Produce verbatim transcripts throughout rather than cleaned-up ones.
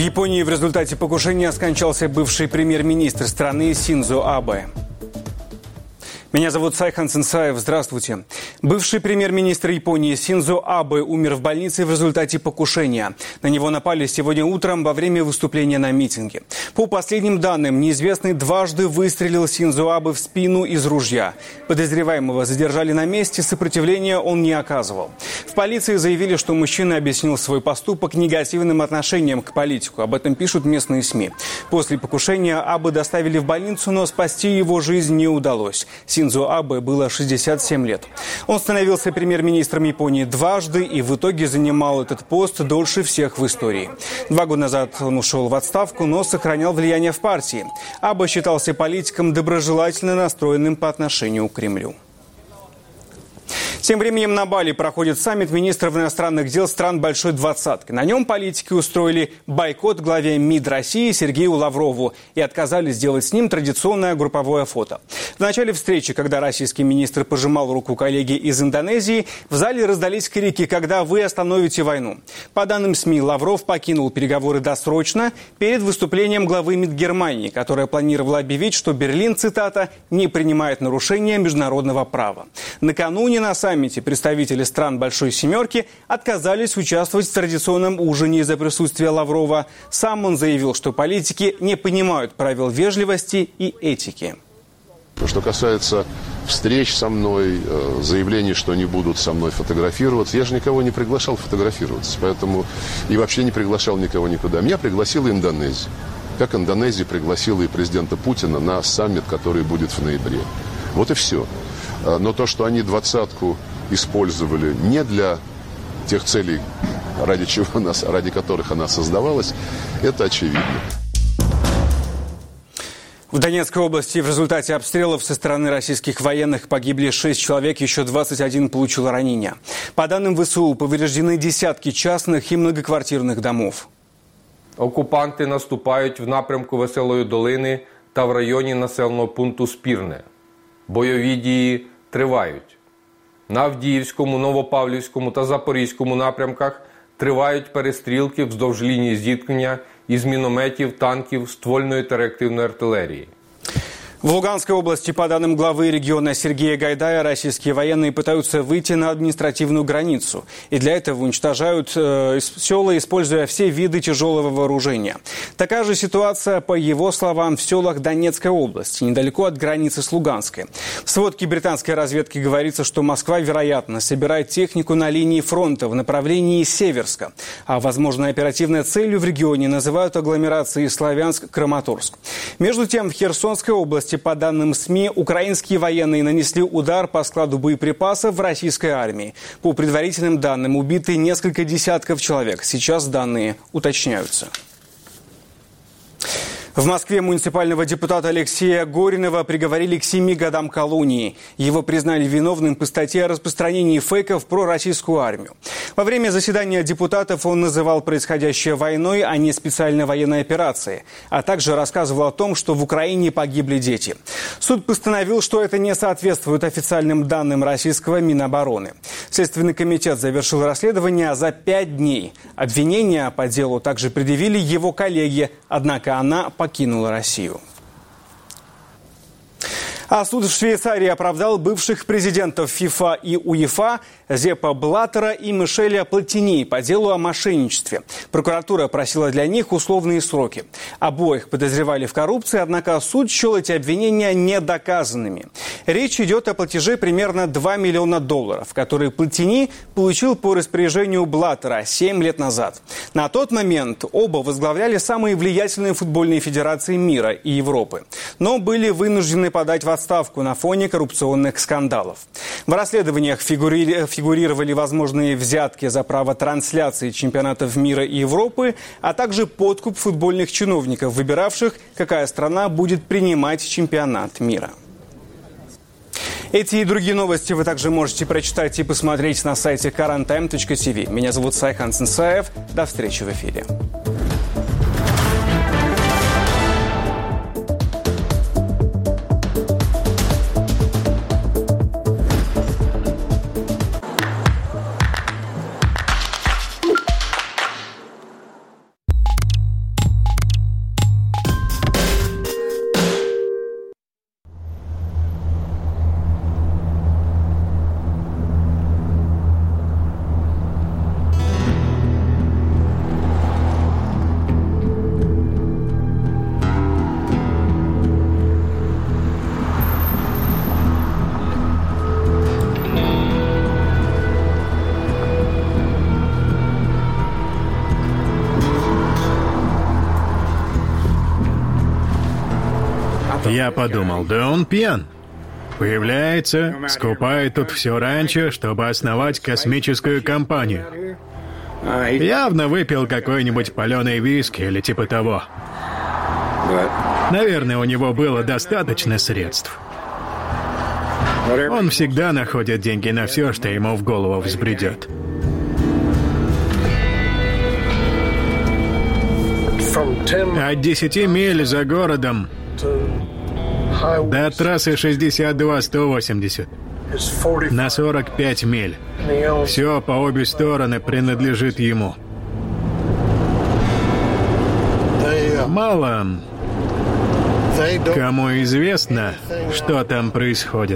В Японии в результате покушения скончался бывший премьер-министр страны Синдзо Абе. Меня зовут Сайхан Сенсаев. Здравствуйте. Бывший премьер-министр Японии Синдзо Абе умер в больнице в результате покушения. На него напали сегодня утром во время выступления на митинге. По последним данным, неизвестный дважды выстрелил Синдзо Абе в спину из ружья. Подозреваемого задержали на месте, сопротивления он не оказывал. В полиции заявили, что мужчина объяснил свой поступок негативным отношением к политику. Об этом пишут местные СМИ. После покушения Абе доставили в больницу, но спасти его жизнь не удалось. Синдзо Абе было шестьдесят семь лет. Он становился премьер-министром Японии дважды и в итоге занимал этот пост дольше всех в истории. Два года назад он ушел в отставку, но сохранял влияние в партии. Абе считался политиком, доброжелательно настроенным по отношению к Кремлю. Тем временем на Бали проходит саммит министров иностранных дел стран Большой Двадцатки. На нем политики устроили бойкот главе МИД России Сергею Лаврову и отказались сделать с ним традиционное групповое фото. В начале встречи, когда российский министр пожимал руку коллеге из Индонезии, в зале раздались крики «Когда вы остановите войну?». По данным СМИ, Лавров покинул переговоры досрочно перед выступлением главы МИД Германии, которая планировала объявить, что Берлин, цитата, «не принимает нарушения международного права». Накануне на саммите саммите представители стран Большой Семерки отказались участвовать в традиционном ужине из-за присутствия Лаврова. Сам он заявил, что политики не понимают правил вежливости и этики. Что касается встреч со мной, заявлений, что они будут со мной фотографироваться, я же никого не приглашал фотографироваться, поэтому и вообще не приглашал никого никуда. Меня пригласила Индонезия, как Индонезия пригласила и президента Путина на саммит, который будет в ноябре. Вот и все. Но то, что они двадцатку использовали не для тех целей, ради чего она, ради которых она создавалась, это очевидно. В Донецкой области в результате обстрелов со стороны российских военных погибли шесть человек, еще двадцать один получил ранения. По данным ВСУ, повреждены десятки частных и многоквартирных домов. Окупанти наступають в напрямку Веселої долини та в районі населеного пункту Спірне. Бойові дії тривають. На Авдіївському, Новопавлівському та Запорізькому напрямках тривають перестрілки вздовж лінії зіткнення із мінометів, танків, ствольної та реактивної артилерії. В Луганской области, по данным главы региона Сергея Гайдая, российские военные пытаются выйти на административную границу. И для этого уничтожают э, села, используя все виды тяжелого вооружения. Такая же ситуация, по его словам, в селах Донецкой области, недалеко от границы с Луганской. В сводке британской разведки говорится, что Москва, вероятно, собирает технику на линии фронта в направлении Северска. А возможной оперативной целью в регионе называют агломерации Славянск-Краматорск. Между тем, в Херсонской области, по данным СМИ, украинские военные нанесли удар по складу боеприпасов в российской армии. По предварительным данным, убиты несколько десятков человек. Сейчас данные уточняются. В Москве муниципального депутата Алексея Горинова приговорили к семи годам колонии. Его признали виновным по статье о распространении фейков про российскую армию. Во время заседания депутатов он называл происходящее войной, а не специальной военной операцией, а также рассказывал о том, что в Украине погибли дети. Суд постановил, что это не соответствует официальным данным российского Минобороны. Следственный комитет завершил расследование за пять дней. Обвинения по делу также предъявили его коллеги, однако она покинула Россию. А суд в Швейцарии оправдал бывших президентов ФИФА и УЕФА Зеппа Блаттера и Мишеля Платини по делу о мошенничестве. Прокуратура просила для них условные сроки. Обоих подозревали в коррупции, однако суд счел эти обвинения недоказанными. Речь идет о платеже примерно два миллиона долларов, которые Платини получил по распоряжению Блаттера семь лет назад. На тот момент оба возглавляли самые влиятельные футбольные федерации мира и Европы, но были вынуждены подать в отставку на фоне коррупционных скандалов. В расследованиях фигури... фигурировали возможные взятки за право трансляции чемпионатов мира и Европы, а также подкуп футбольных чиновников, выбиравших, какая страна будет принимать чемпионат мира. Эти и другие новости вы также можете прочитать и посмотреть на сайте каран тайм точка ти ви. Меня зовут Сайхан Сенсаев. До встречи в эфире. Я подумал, да он пьян. Появляется, скупает тут все ранчо, чтобы основать космическую компанию. Явно выпил какой-нибудь паленый виски или типа того. Наверное, у него было достаточно средств. Он всегда находит деньги на все, что ему в голову взбредет. От десяти миль за городом до трассы шестьдесят два сто восемьдесят на сорок пять миль. Все по обе стороны принадлежит ему. Мало кому известно, что там происходит.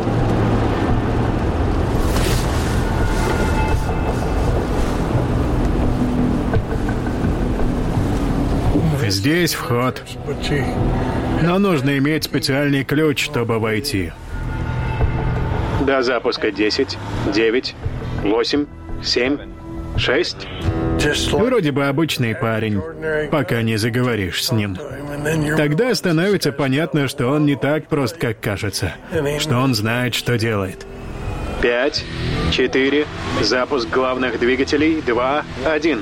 Здесь вход. Но нужно иметь специальный ключ, чтобы войти. До запуска десять, девять, восемь, семь, шесть. Вроде бы обычный парень, пока не заговоришь с ним. Тогда становится понятно, что он не так прост, как кажется. Что он знает, что делает. Пять, четыре, запуск главных двигателей, два, один.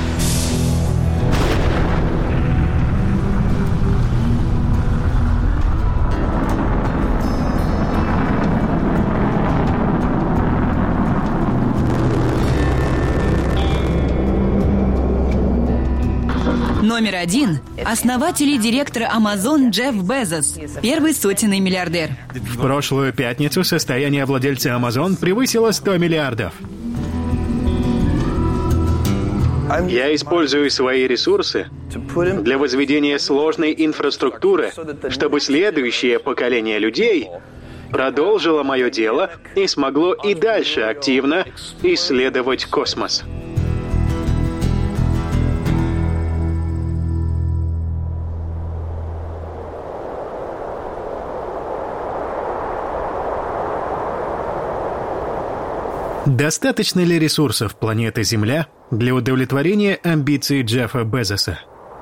Номер один – основатель и директор Amazon Джефф Безос, первый сотенный миллиардер. В прошлую пятницу состояние владельца Amazon превысило сто миллиардов. Я использую свои ресурсы для возведения сложной инфраструктуры, чтобы следующее поколение людей продолжило мое дело и смогло и дальше активно исследовать космос. Достаточно ли ресурсов планеты Земля для удовлетворения амбиций Джеффа Безоса?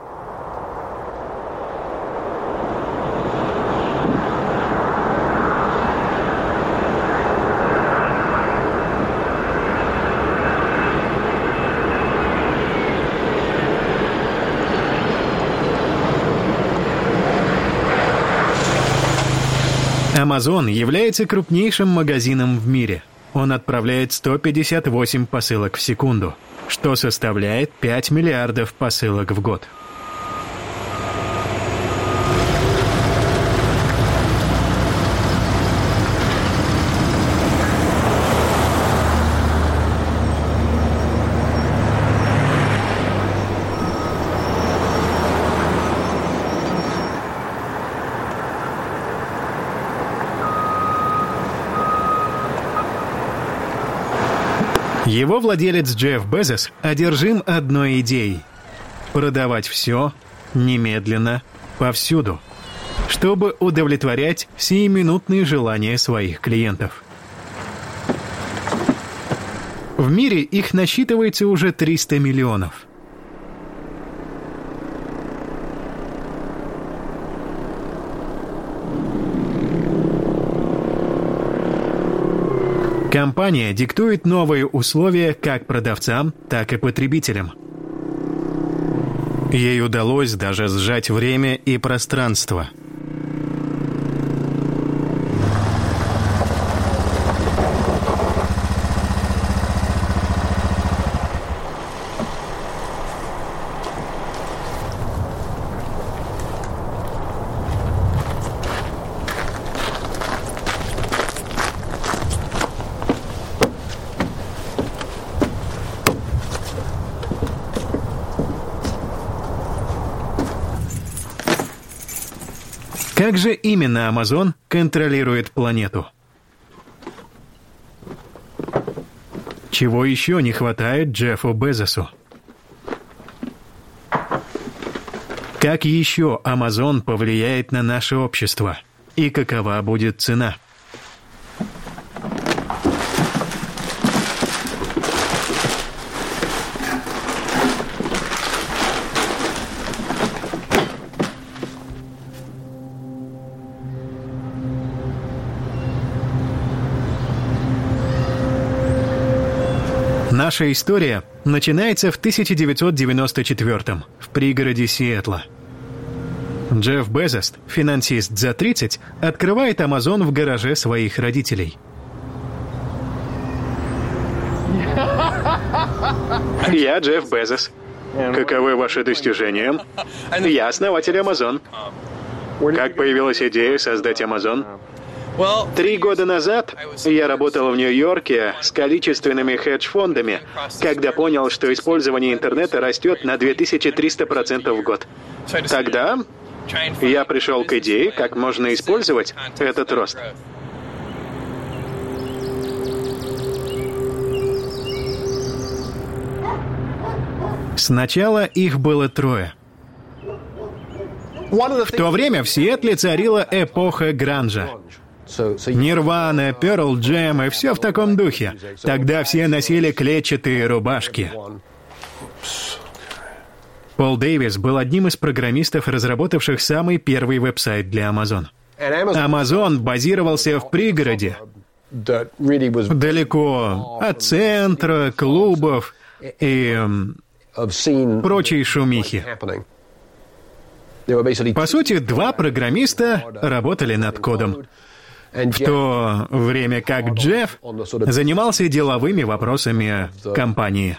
Amazon является крупнейшим магазином в мире. Он отправляет сто пятьдесят восемь посылок в секунду, что составляет пять миллиардов посылок в год. Его владелец Джефф Безос одержим одной идеей – продавать все, немедленно, повсюду, чтобы удовлетворять сиюминутные желания своих клиентов. В мире их насчитывается уже триста миллионов. Компания диктует новые условия как продавцам, так и потребителям. Ей удалось даже сжать время и пространство. Как же именно Amazon контролирует планету? Чего еще не хватает Джеффу Безосу? Как еще Amazon повлияет на наше общество? И какова будет цена? Наша история начинается в тысяча девятьсот девяносто четвёртом в пригороде Сиэтла. Джефф Безос, финансист за тридцать, открывает Amazon в гараже своих родителей. Я Джефф Безос. Каковы ваши достижения? Я основатель Amazon. Как появилась идея создать Amazon? Три года назад я работал в Нью-Йорке с количественными хедж-фондами, когда понял, что использование интернета растет на две тысячи триста процентов в год. Тогда я пришел к идее, как можно использовать этот рост. Сначала их было трое. В то время в Сиэтле царила эпоха гранжа. Нирвана, Перл Джем и все в таком духе. Тогда все носили клетчатые рубашки. Пол Дэвис был одним из программистов, разработавших самый первый веб-сайт для Amazon. Amazon базировался в пригороде, далеко от центра, клубов и прочей шумихи. По сути, два программиста работали над кодом, в то время как Джефф занимался деловыми вопросами компании.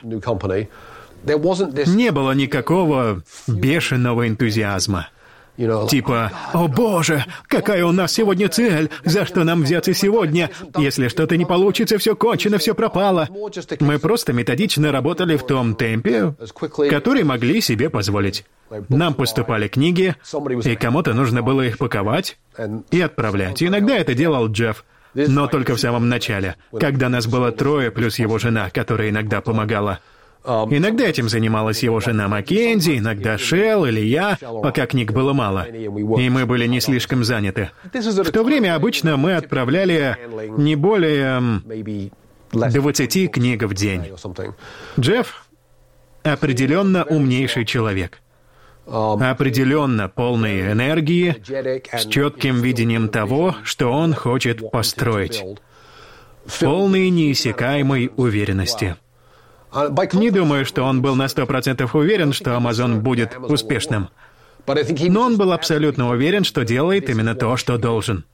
Не было никакого бешеного энтузиазма. Типа, «О боже, какая у нас сегодня цель? За что нам взяться сегодня? Если что-то не получится, все кончено, все пропало». Мы просто методично работали в том темпе, который могли себе позволить. Нам поступали книги, и кому-то нужно было их паковать и отправлять. Иногда это делал Джефф, но только в самом начале, когда нас было трое, плюс его жена, которая иногда помогала. Иногда этим занималась его жена Маккензи, иногда Шелл или я, пока книг было мало, и мы были не слишком заняты. В то время обычно мы отправляли не более двадцати книг в день. Джефф определенно умнейший человек. Определенно полный энергии, с четким видением того, что он хочет построить. Полной неиссякаемой уверенности. Не думаю, что он был на сто процентов уверен, что Amazon будет успешным. Но он был абсолютно уверен, что делает именно то, что должен.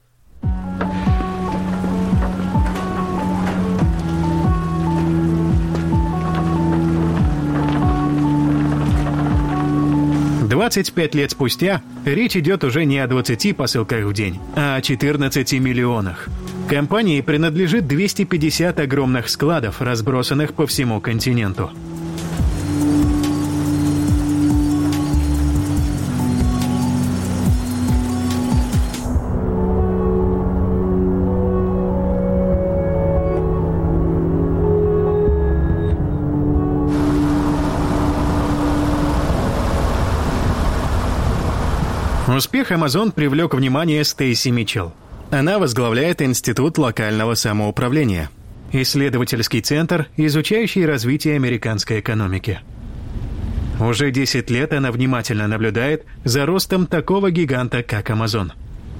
двадцать пять лет спустя речь идет уже не о двадцати посылках в день, а о четырнадцати миллионах. Компании принадлежит двести пятьдесят огромных складов, разбросанных по всему континенту. Успех Amazon привлек внимание Стейси Митчелл. Она возглавляет Институт локального самоуправления, исследовательский центр, изучающий развитие американской экономики. Уже десять лет она внимательно наблюдает за ростом такого гиганта, как Amazon.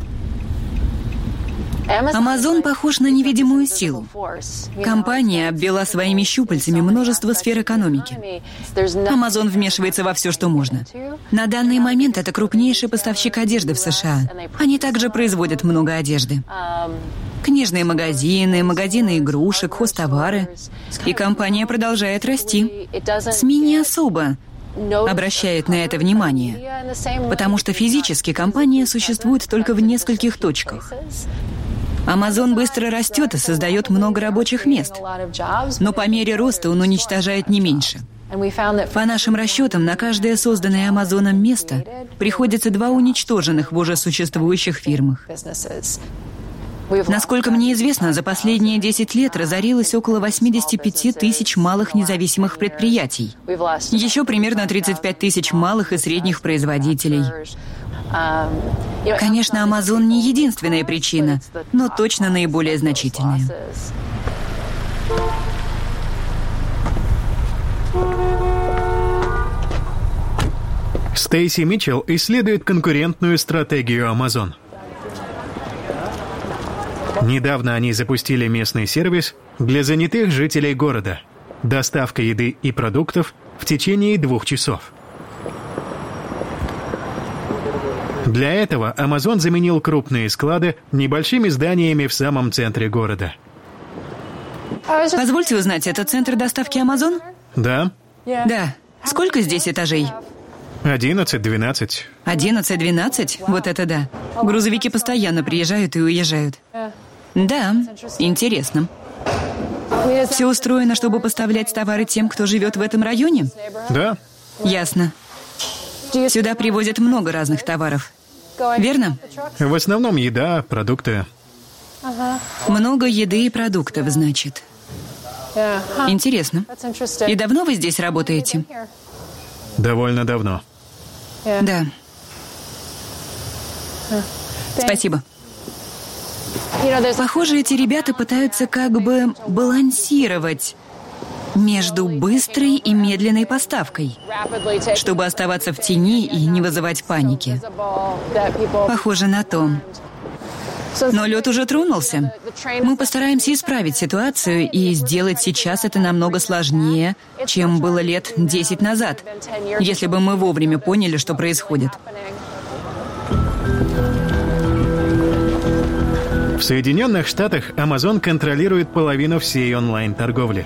Amazon похож на невидимую силу. Компания обвела своими щупальцами множество сфер экономики. Amazon вмешивается во все, что можно. На данный момент это крупнейший поставщик одежды в США. Они также производят много одежды. Книжные магазины, магазины игрушек, хозтовары. И компания продолжает расти. СМИ не особо обращает на это внимание, потому что физически компания существует только в нескольких точках. Amazon быстро растет и создает много рабочих мест, но по мере роста он уничтожает не меньше. По нашим расчетам, на каждое созданное Амазоном место приходится два уничтоженных в уже существующих фирмах. Насколько мне известно, за последние десять лет разорилось около восемьдесят пять тысяч малых независимых предприятий. Еще примерно тридцать пять тысяч малых и средних производителей. Конечно, Amazon не единственная причина, но точно наиболее значительная. Стейси Митчелл исследует конкурентную стратегию Amazon. Недавно они запустили местный сервис для занятых жителей города. доставка еды и продуктов в течение двух часов. Для этого Amazon заменил крупные склады небольшими зданиями в самом центре города. Позвольте узнать, это центр доставки Amazon? Да. Да. Сколько здесь этажей? одиннадцать-двенадцать. одиннадцать-двенадцать? Вот это да. Грузовики постоянно приезжают и уезжают. Да, интересно. Все устроено, чтобы поставлять товары тем, кто живет в этом районе? Да. Ясно. Сюда привозят много разных товаров. Верно? В основном еда, продукты. Много еды и продуктов, значит. Интересно. И давно вы здесь работаете? Довольно давно. Да. Спасибо. Похоже, эти ребята пытаются как бы балансировать между быстрой и медленной поставкой, чтобы оставаться в тени и не вызывать паники. Похоже на то. Но лед уже тронулся. Мы постараемся исправить ситуацию, и сделать сейчас это намного сложнее, чем было лет десять назад, если бы мы вовремя поняли, что происходит. В Соединенных Штатах Amazon контролирует половину всей онлайн-торговли.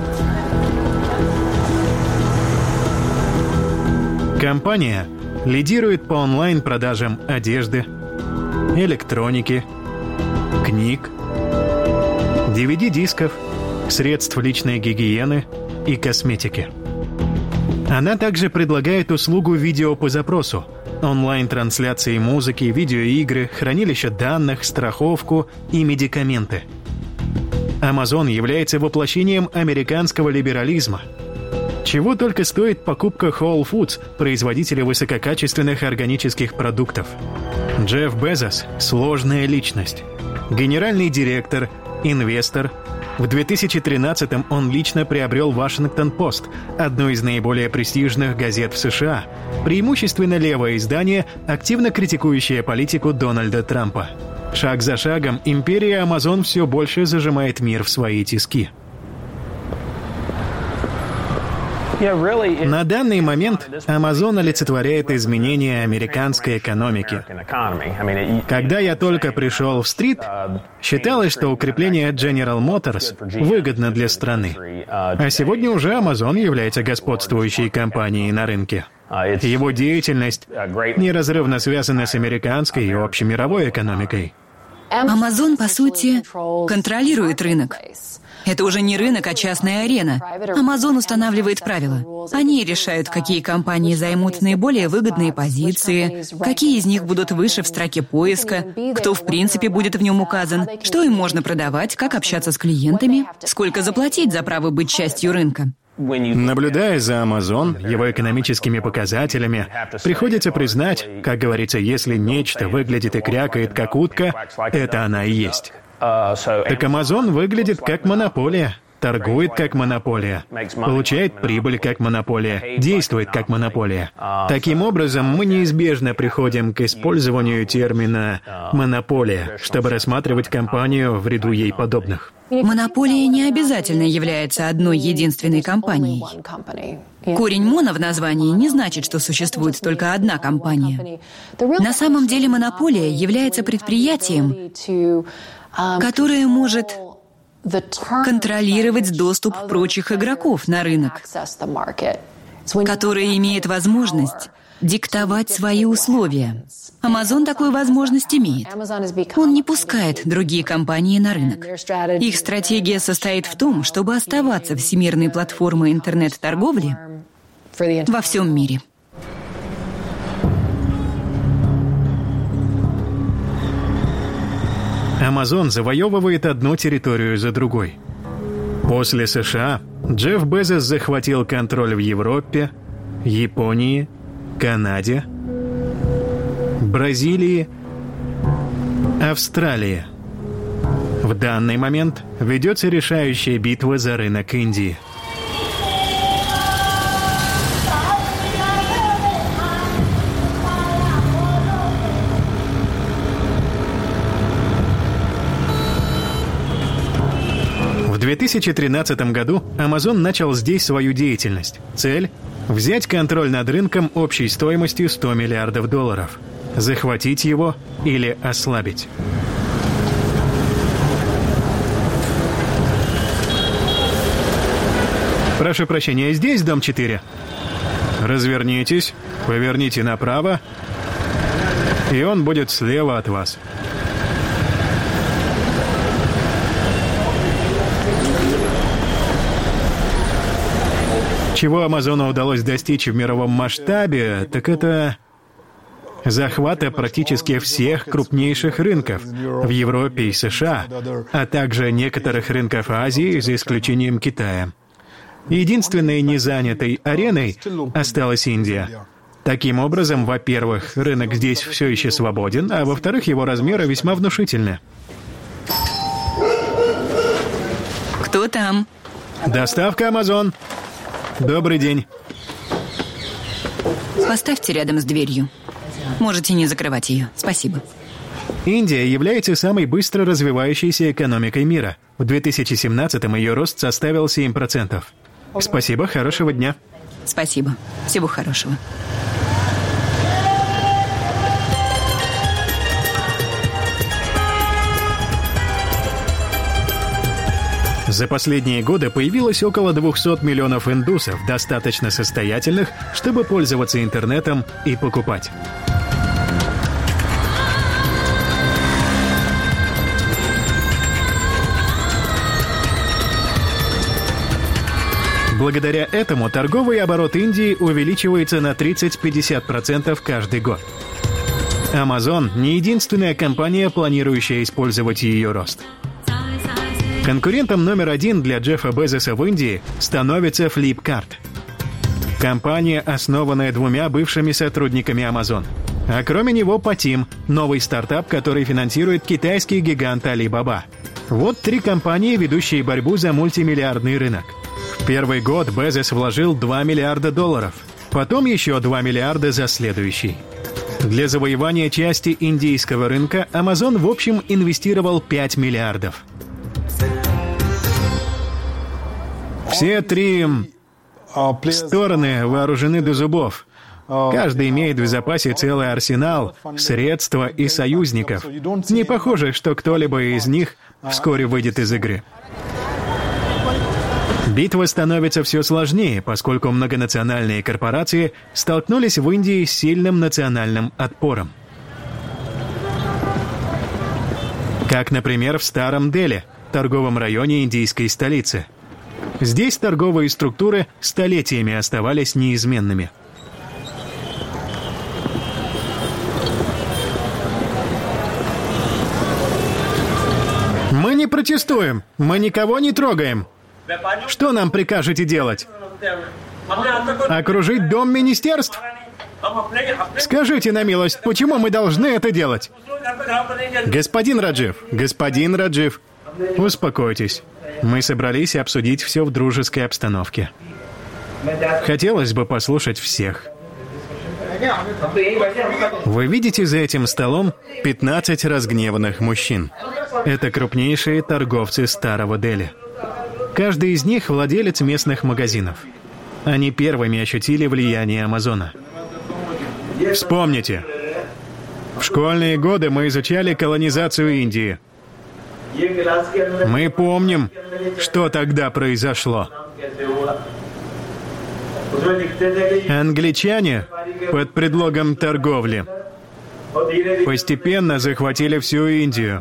Компания лидирует по онлайн-продажам одежды, электроники, книг, ди ви ди-дисков, средств личной гигиены и косметики. Она также предлагает услугу видео по запросу, онлайн-трансляции музыки, видеоигры, хранилище данных, страховку и медикаменты. Amazon является воплощением американского либерализма. Чего только стоит покупка Whole Foods, производителя высококачественных органических продуктов. Джефф Безос – сложная личность. Генеральный директор, инвестор. В две тысячи тринадцатом он лично приобрел «Вашингтон-Пост», одну из наиболее престижных газет в США, преимущественно левое издание, активно критикующее политику Дональда Трампа. Шаг за шагом империя Amazon все больше зажимает мир в свои тиски. На данный момент Amazon олицетворяет изменения американской экономики. Когда я только пришел в стрит, считалось, что укрепление General Motors выгодно для страны. А сегодня уже Amazon является господствующей компанией на рынке. Его деятельность неразрывно связана с американской и общемировой экономикой. Amazon, по сути, контролирует рынок. Это уже не рынок, а частная арена. Amazon устанавливает правила. Они решают, какие компании займут наиболее выгодные позиции, какие из них будут выше в строке поиска, кто в принципе будет в нем указан, что им можно продавать, как общаться с клиентами, сколько заплатить за право быть частью рынка. Наблюдая за Amazon, его экономическими показателями, приходится признать, как говорится, если нечто выглядит и крякает как утка, это она и есть. Так Amazon выглядит как монополия, торгует как монополия, получает прибыль как монополия, действует как монополия. Таким образом, мы неизбежно приходим к использованию термина «монополия», чтобы рассматривать компанию в ряду ей подобных. Монополия не обязательно является одной единственной компанией. Корень «моно» в названии не значит, что существует только одна компания. На самом деле монополия является предприятием, которое может контролировать доступ прочих игроков на рынок, которое имеет возможность диктовать свои условия. Amazon такую возможность имеет. Он не пускает другие компании на рынок. Их стратегия состоит в том, чтобы оставаться всемирной платформой интернет-торговли во всем мире. Amazon завоевывает одну территорию за другой. После США Джефф Безос захватил контроль в Европе, Японии, Канаде, Бразилии, Австралии. В данный момент ведется решающая битва за рынок Индии. В две тысячи тринадцатом году Amazon начал здесь свою деятельность. Цель – взять контроль над рынком общей стоимостью сто миллиардов долларов. Захватить его или ослабить. Прошу прощения, здесь дом четыре? Развернитесь, поверните направо, и он будет слева от вас. Чего Амазону удалось достичь в мировом масштабе, так это захвата практически всех крупнейших рынков в Европе и США, а также некоторых рынков Азии, за исключением Китая. Единственной незанятой ареной осталась Индия. Таким образом, во-первых, рынок здесь все еще свободен, а во-вторых, его размеры весьма внушительны. Кто там? Доставка Amazon. Добрый день. Поставьте рядом с дверью. Можете не закрывать ее. Спасибо. Индия является самой быстро развивающейся экономикой мира. В две тысячи семнадцатом ее рост составил семь процентов. Спасибо, хорошего дня. Спасибо. Всего хорошего. За последние годы появилось около двухсот миллионов индусов, достаточно состоятельных, чтобы пользоваться интернетом и покупать. Благодаря этому торговый оборот Индии увеличивается на тридцать-пятьдесят процентов каждый год. Amazon не единственная компания, планирующая использовать ее рост. Конкурентом номер один для Джеффа Безоса в Индии становится Flipkart. Компания, основанная двумя бывшими сотрудниками Amazon. А кроме него Patim, новый стартап, который финансирует китайский гигант Alibaba. Вот три компании, ведущие борьбу за мультимиллиардный рынок. В первый год Безос вложил два миллиарда долларов, потом еще два миллиарда за следующий. Для завоевания части индийского рынка Amazon в общем инвестировал пять миллиардов. Все три стороны вооружены до зубов. Каждый имеет в запасе целый арсенал, средства и союзников. Не похоже, что кто-либо из них вскоре выйдет из игры. Битва становится все сложнее, поскольку многонациональные корпорации столкнулись в Индии с сильным национальным отпором. Как, например, в Старом Дели, торговом районе индийской столицы. Здесь торговые структуры столетиями оставались неизменными. Мы не протестуем, мы никого не трогаем. Что нам прикажете делать? Окружить дом министерств? Скажите на милость, почему мы должны это делать? Господин Раджив, господин Раджив, успокойтесь. Мы собрались обсудить все в дружеской обстановке. Хотелось бы послушать всех. Вы видите за этим столом пятнадцать разгневанных мужчин. Это крупнейшие торговцы Старого Дели. Каждый из них владелец местных магазинов. Они первыми ощутили влияние Амазона. Вспомните, в школьные годы мы изучали колонизацию Индии. Мы помним, что тогда произошло. Англичане под предлогом торговли постепенно захватили всю Индию.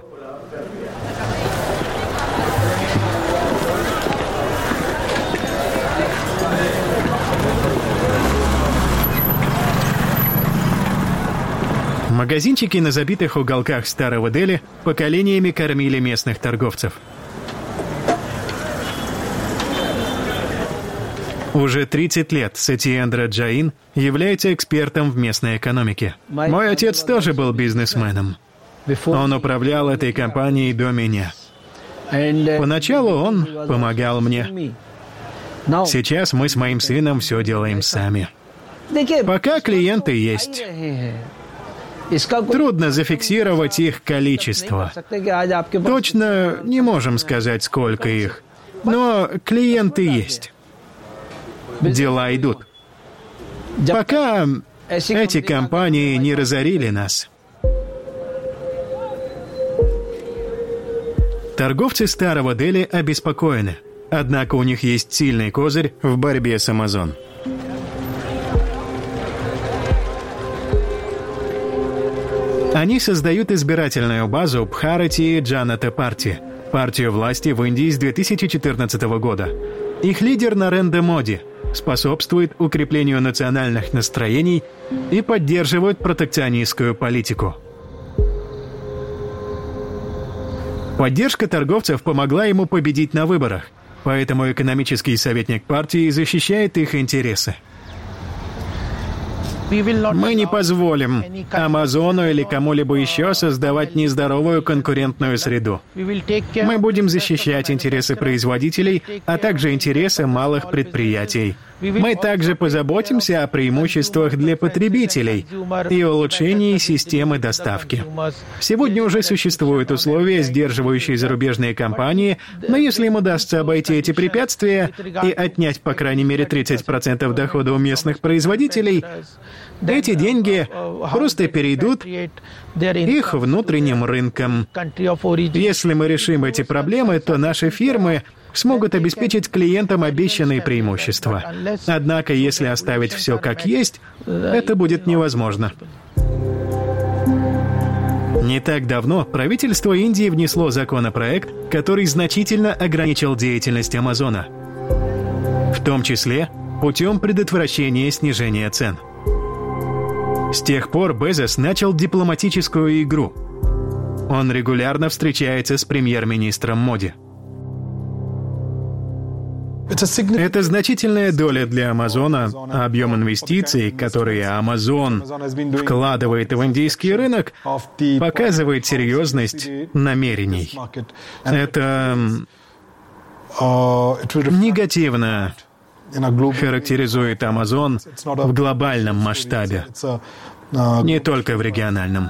Магазинчики на забитых уголках Старого Дели поколениями кормили местных торговцев. Уже тридцать лет Сатьендра Джаин является экспертом в местной экономике. Мой отец тоже был бизнесменом. Он управлял этой компанией до меня. Поначалу он помогал мне. Сейчас мы с моим сыном все делаем сами. Пока клиенты есть. Трудно зафиксировать их количество. Точно не можем сказать, сколько их. Но клиенты есть. Дела идут. Пока эти компании не разорили нас. Торговцы Старого Дели обеспокоены. Однако у них есть сильный козырь в борьбе с Amazon. Они создают избирательную базу Бхарати Джаната Парти, партию власти в Индии с две тысячи четырнадцатого года. Их лидер Нарендра Моди способствует укреплению национальных настроений и поддерживает протекционистскую политику. Поддержка торговцев помогла ему победить на выборах, поэтому экономический советник партии защищает их интересы. Мы не позволим Амазону или кому-либо еще создавать нездоровую конкурентную среду. Мы будем защищать интересы производителей, а также интересы малых предприятий. Мы также позаботимся о преимуществах для потребителей и улучшении системы доставки. Сегодня уже существуют условия, сдерживающие зарубежные компании, но если им удастся обойти эти препятствия и отнять, по крайней мере, тридцать процентов дохода у местных производителей, эти деньги просто перейдут их внутренним рынкам. Если мы решим эти проблемы, то наши фирмы смогут обеспечить клиентам обещанные преимущества. Однако, если оставить все как есть, это будет невозможно. Не так давно правительство Индии внесло законопроект, который значительно ограничил деятельность Амазона, в том числе путем предотвращения снижения цен. С тех пор Безос начал дипломатическую игру. Он регулярно встречается с премьер-министром Моди. Это значительная доля для Амазона, а объем инвестиций, которые Амазон вкладывает в индийский рынок, показывает серьезность намерений. Это негативно характеризует Амазон в глобальном масштабе, не только в региональном.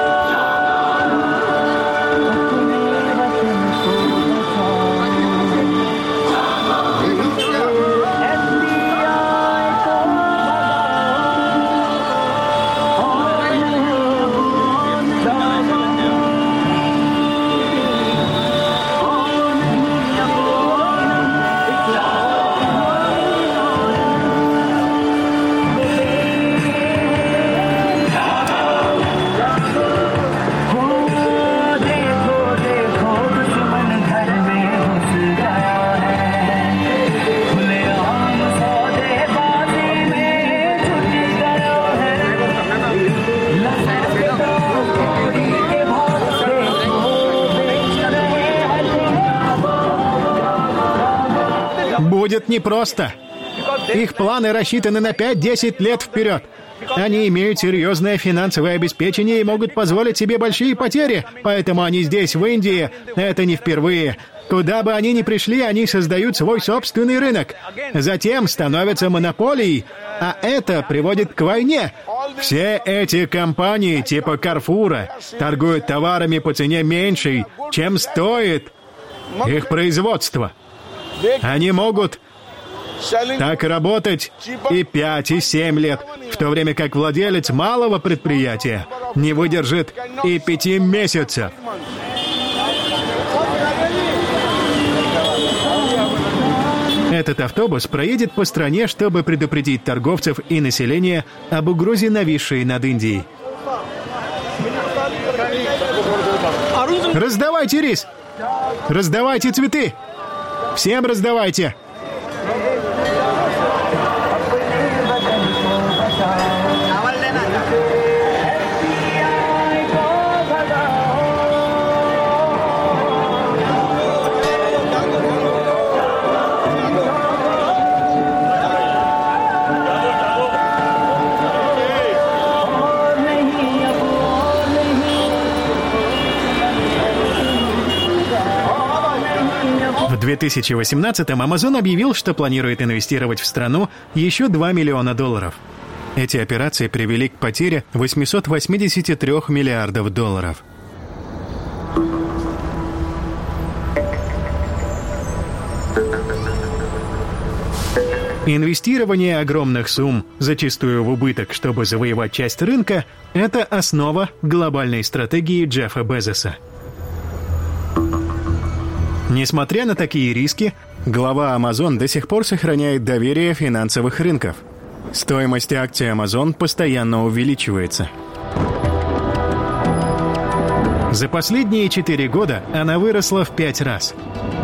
Будет непросто. Их планы рассчитаны на пять-десять лет вперед. Они имеют серьезное финансовое обеспечение и могут позволить себе большие потери, поэтому они здесь, в Индии. Это не впервые. Куда бы они ни пришли, они создают свой собственный рынок. Затем становятся монополией, а это приводит к войне. Все эти компании типа Карфура торгуют товарами по цене меньшей, чем стоит их производство. Они могут так работать и пять, и семь лет, в то время как владелец малого предприятия не выдержит и пяти месяцев. Этот автобус проедет по стране, чтобы предупредить торговцев и население об угрозе, нависшей над Индией. Раздавайте рис! Раздавайте цветы! Всем раздавайте! В две тысячи восемнадцатом Amazon объявил, что планирует инвестировать в страну еще два миллиона долларов. Эти операции привели к потере восемьсот восемьдесят три миллиардов долларов. Инвестирование огромных сумм, зачастую в убыток, чтобы завоевать часть рынка, это основа глобальной стратегии Джеффа Безоса. Несмотря на такие риски, глава Amazon до сих пор сохраняет доверие финансовых рынков. Стоимость акций Amazon постоянно увеличивается. За последние четыре года она выросла в пять раз.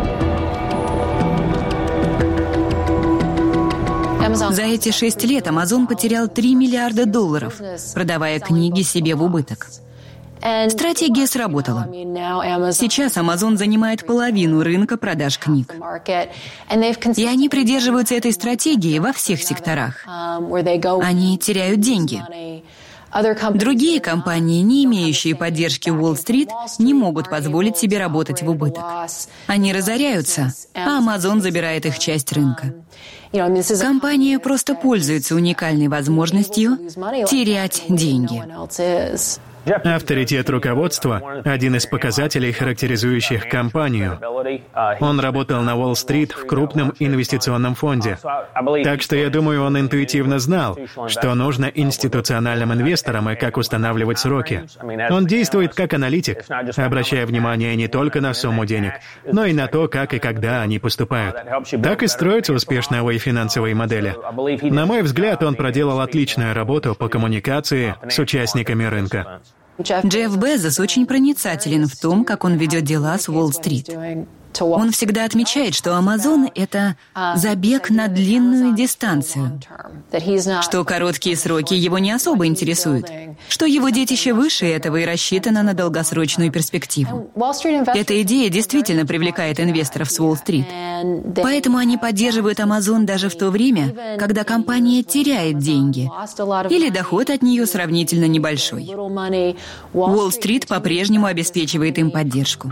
За эти шесть лет Amazon потерял три миллиарда долларов, продавая книги себе в убыток. Стратегия сработала. Сейчас Amazon занимает половину рынка продаж книг. И они придерживаются этой стратегии во всех секторах. Они теряют деньги. Другие компании, не имеющие поддержки Уолл-стрит, не могут позволить себе работать в убыток. Они разоряются, а Amazon забирает их часть рынка. Компания просто пользуется уникальной возможностью терять деньги. Авторитет руководства – один из показателей, характеризующих компанию. Он работал на Уолл-стрит в крупном инвестиционном фонде. Так что, я думаю, он интуитивно знал, что нужно институциональным инвесторам и как устанавливать сроки. Он действует как аналитик, обращая внимание не только на сумму денег, но и на то, как и когда они поступают. Так и строятся успешные финансовые модели. На мой взгляд, он проделал отличную работу по коммуникации с участниками рынка. Джефф Безос очень проницателен в том, как он ведет дела с Уолл-стрит. Он всегда отмечает, что Amazon — это забег на длинную дистанцию, что короткие сроки его не особо интересуют, что его детище выше этого и рассчитано на долгосрочную перспективу. Эта идея действительно привлекает инвесторов с Уолл-стрит. Поэтому они поддерживают Amazon даже в то время, когда компания теряет деньги, или доход от нее сравнительно небольшой. Уолл-стрит по-прежнему обеспечивает им поддержку.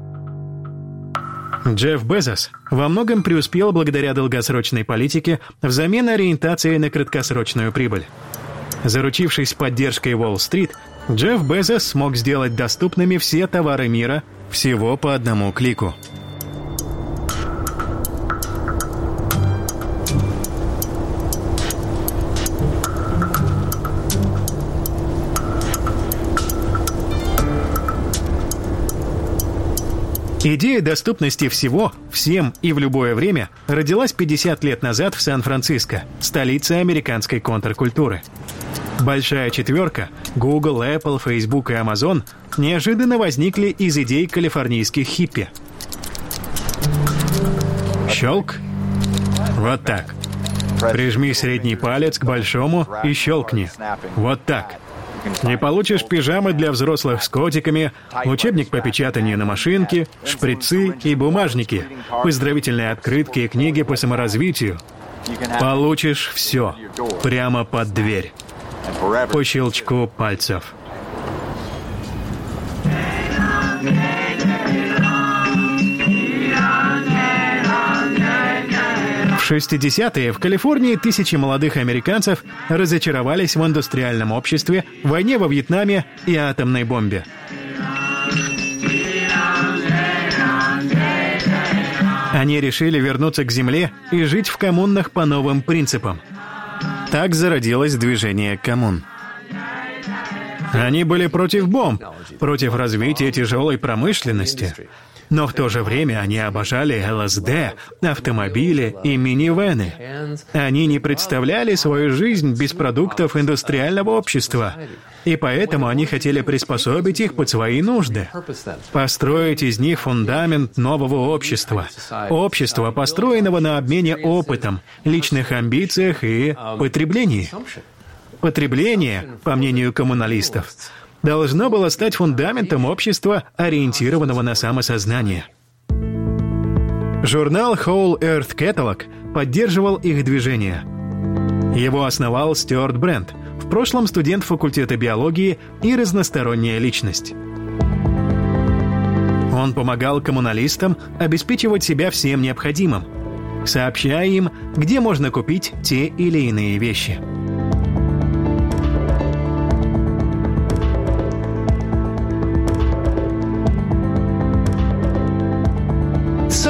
Джефф Безос во многом преуспел благодаря долгосрочной политике взамен ориентации на краткосрочную прибыль. Заручившись поддержкой Уолл-стрит, Джефф Безос смог сделать доступными все товары мира всего по одному клику. Идея доступности всего, всем и в любое время родилась пятьдесят лет назад в Сан-Франциско, столице американской контркультуры. Большая четверка – Google, Apple, Facebook и Amazon – неожиданно возникли из идей калифорнийских хиппи. Щелк. Вот так. Прижми средний палец к большому и щелкни. Вот так. Не получишь пижамы для взрослых с котиками, учебник по печатанию на машинке, шприцы и бумажники, поздравительные открытки и книги по саморазвитию. Получишь все прямо под дверь, по щелчку пальцев. В шестидесятые в Калифорнии тысячи молодых американцев разочаровались в индустриальном обществе, войне во Вьетнаме и атомной бомбе. Они решили вернуться к земле и жить в коммунах по новым принципам. Так зародилось движение коммун. Они были против бомб, против развития тяжелой промышленности. Но в то же время они обожали эл эс дэ, автомобили и минивэны. Они не представляли свою жизнь без продуктов индустриального общества. И поэтому они хотели приспособить их под свои нужды. Построить из них фундамент нового общества. Общества, построенного на обмене опытом, личных амбициях и потреблении. Потребление, по мнению коммуналистов, должно было стать фундаментом общества, ориентированного на самосознание. Журнал Whole Earth Catalog поддерживал их движение. Его основал Стюарт Брент, в прошлом студент факультета биологии и разносторонняя личность. Он помогал коммуналистам обеспечивать себя всем необходимым, сообщая им, где можно купить те или иные вещи.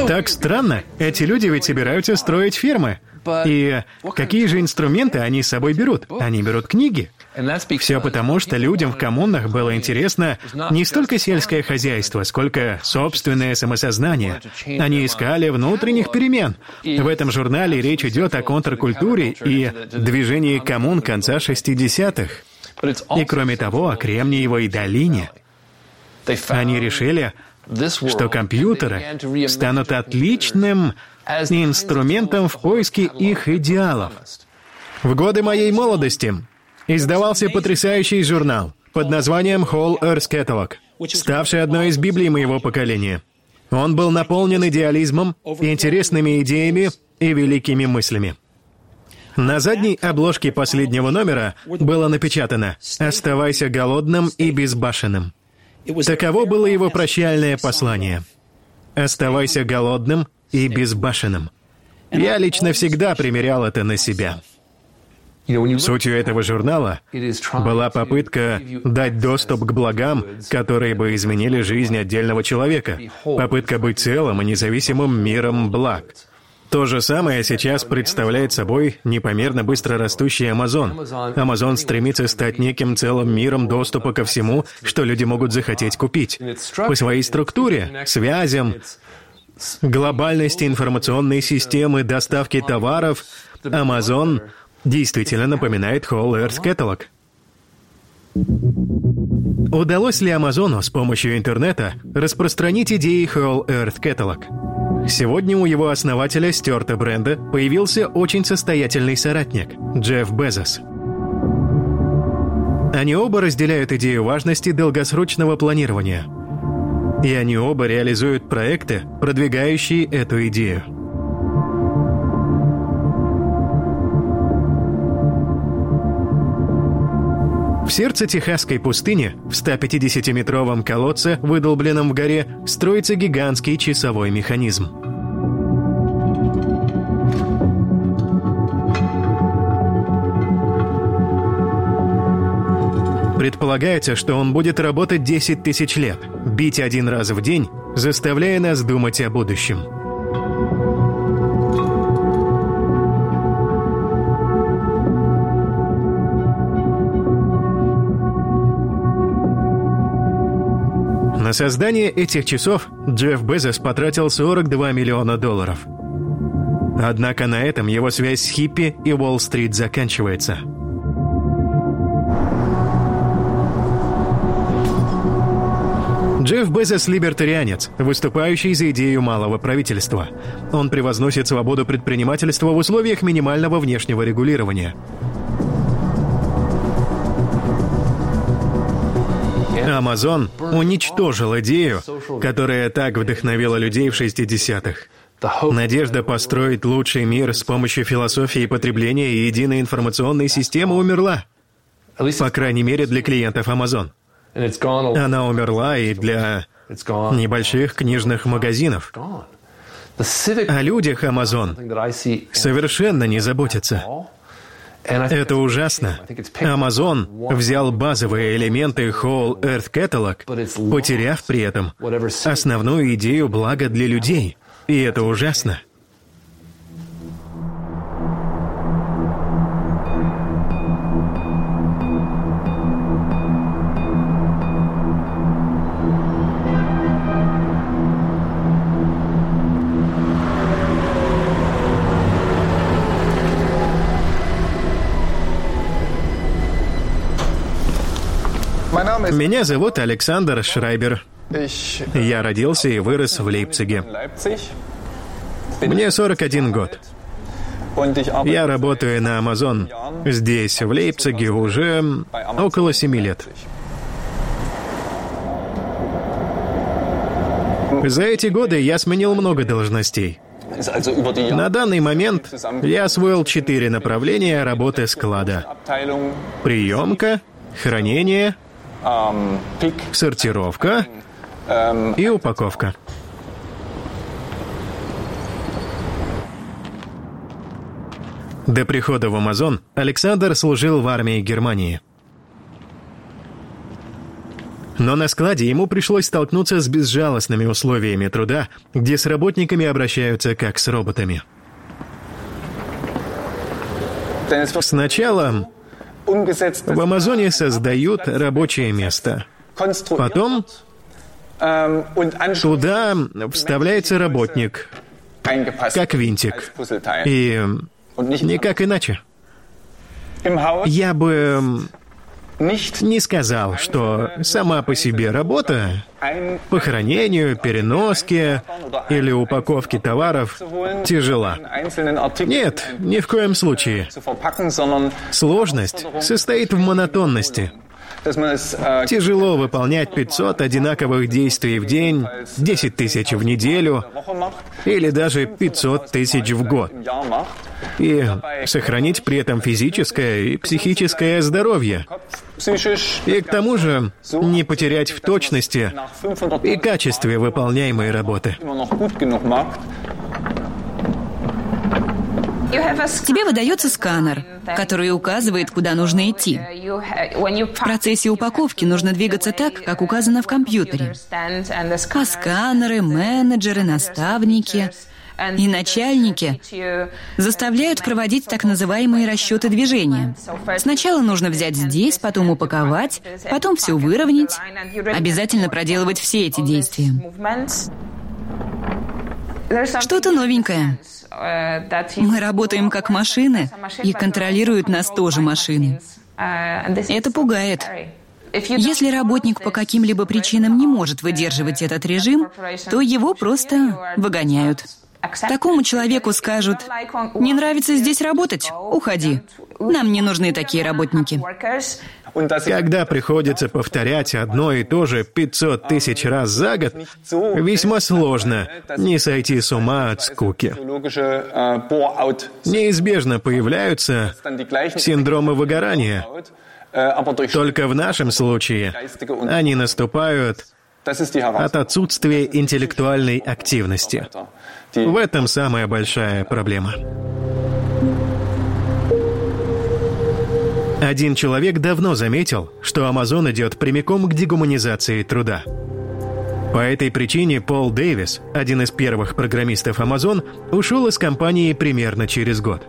Так странно. Эти люди ведь собираются строить фермы. И какие же инструменты они с собой берут? Они берут книги. Все потому, что людям в коммунах было интересно не столько сельское хозяйство, сколько собственное самосознание. Они искали внутренних перемен. В этом журнале речь идет о контркультуре и движении коммун конца шестидесятых. И кроме того, о Кремниевой долине. Они решили, что компьютеры станут отличным инструментом в поиске их идеалов. В годы моей молодости издавался потрясающий журнал под названием Whole Earth Catalog, ставший одной из библий моего поколения. Он был наполнен идеализмом, интересными идеями и великими мыслями. На задней обложке последнего номера было напечатано «Оставайся голодным и безбашенным». Таково было его прощальное послание. «Оставайся голодным и безбашенным». Я лично всегда примерял это на себя. Сутью этого журнала была попытка дать доступ к благам, которые бы изменили жизнь отдельного человека. Попытка быть целым и независимым миром благ. То же самое сейчас представляет собой непомерно быстро растущий Amazon. Amazon стремится стать неким целым миром доступа ко всему, что люди могут захотеть купить. По своей структуре, связям, глобальности информационной системы доставки товаров, Amazon действительно напоминает Whole Earth Catalog. Удалось ли Амазону с помощью интернета распространить идеи Whole Earth Catalog? Сегодня у его основателя Стюарта Бренда появился очень состоятельный соратник – Джефф Безос. Они оба разделяют идею важности долгосрочного планирования. И они оба реализуют проекты, продвигающие эту идею. В сердце техасской пустыни, в ста пятидесятиметровом колодце, выдолбленном в горе, строится гигантский часовой механизм. Предполагается, что он будет работать десять тысяч лет, бить один раз в день, заставляя нас думать о будущем. На создание этих часов Джефф Безос потратил сорок два миллиона долларов. Однако на этом его связь с хиппи и Уолл-стрит заканчивается. Джефф Безос – либертарианец, выступающий за идею малого правительства. Он превозносит свободу предпринимательства в условиях минимального внешнего регулирования. Amazon уничтожил идею, которая так вдохновила людей в шестидесятых. Надежда построить лучший мир с помощью философии потребления и единой информационной системы умерла. По крайней мере, для клиентов Amazon. Она умерла и для небольших книжных магазинов. О людях Amazon совершенно не заботится. Это ужасно. Amazon взял базовые элементы Whole Earth Catalog, потеряв при этом основную идею блага для людей. И это ужасно. Меня зовут Александр Шрайбер. Я родился и вырос в Лейпциге. Мне сорок один год. Я работаю на Amazon здесь, в Лейпциге, уже около семи лет. За эти годы я сменил много должностей. На данный момент я освоил четыре направления работы склада. Приемка, хранение, сортировка и упаковка. До прихода в Amazon Александр служил в армии Германии. Но на складе ему пришлось столкнуться с безжалостными условиями труда, где с работниками обращаются как с роботами. Сначала в Амазоне создают рабочее место. Потом туда вставляется работник, как винтик. И никак иначе. Я бы не сказал, что сама по себе работа по хранению, переноске или упаковке товаров тяжела. Нет, ни в коем случае. Сложность состоит в монотонности. Тяжело выполнять пятьсот одинаковых действий в день, десять тысяч в неделю или даже пятьсот тысяч в год. И сохранить при этом физическое и психическое здоровье. И к тому же не потерять в точности и качестве выполняемой работы. Тебе выдается сканер, который указывает, куда нужно идти. В процессе упаковки нужно двигаться так, как указано в компьютере. А сканеры, менеджеры, наставники и начальники заставляют проводить так называемые расчеты движения. Сначала нужно взять здесь, потом упаковать, потом все выровнять. Обязательно проделывать все эти действия. Что-то новенькое. Мы работаем как машины, и контролируют нас тоже машины. Это пугает. Если работник по каким-либо причинам не может выдерживать этот режим, то его просто выгоняют. Такому человеку скажут: «Не нравится здесь работать? Уходи. Нам не нужны такие работники». Когда приходится повторять одно и то же пятьсот тысяч раз за год, весьма сложно не сойти с ума от скуки. Неизбежно появляются синдромы выгорания. Только в нашем случае они наступают от отсутствия интеллектуальной активности. В этом самая большая проблема. Один человек давно заметил, что Amazon идет прямиком к дегуманизации труда. По этой причине Пол Дэвис, один из первых программистов Amazon, ушел из компании примерно через год.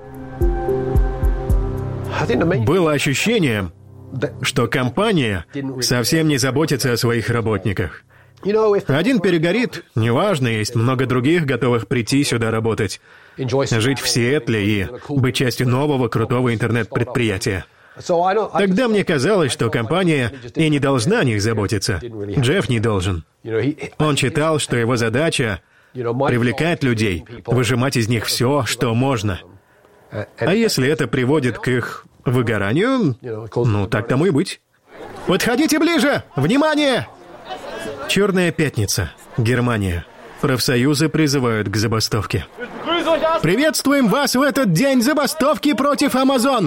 Было ощущение, что компания совсем не заботится о своих работниках. Один перегорит, неважно, есть много других, готовых прийти сюда работать, жить в Сиэтле и быть частью нового крутого интернет-предприятия. Тогда мне казалось, что компания и не должна о них заботиться. Джефф не должен. Он считал, что его задача — привлекать людей, выжимать из них все, что можно. А если это приводит к их выгоранию, ну, так тому и быть. Подходите ближе! Внимание! Черная пятница, Германия. Профсоюзы призывают к забастовке. Приветствуем вас в этот день забастовки против Amazon!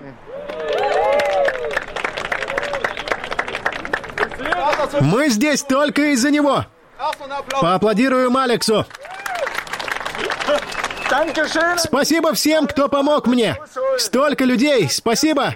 Мы здесь только из-за него. Поаплодируем Алексу. Спасибо всем, кто помог мне. Столько людей. Спасибо.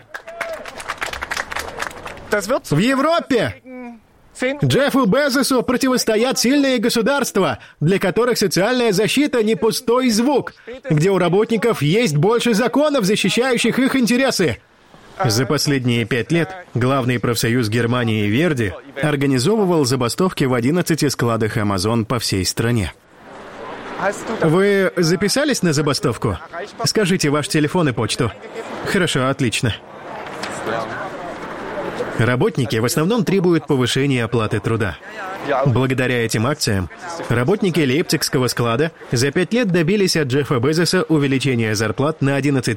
В Европе Джеффу Безосу противостоят сильные государства, для которых социальная защита не пустой звук, где у работников есть больше законов, защищающих их интересы. За последние пять лет главный профсоюз Германии Верди организовывал забастовки в одиннадцати складах Amazon по всей стране. Вы записались на забастовку? Скажите ваш телефон и почту. Хорошо, отлично. Работники в основном требуют повышения оплаты труда. Благодаря этим акциям работники Лейпцигского склада за пять лет добились от Джеффа Безоса увеличения зарплат на одиннадцать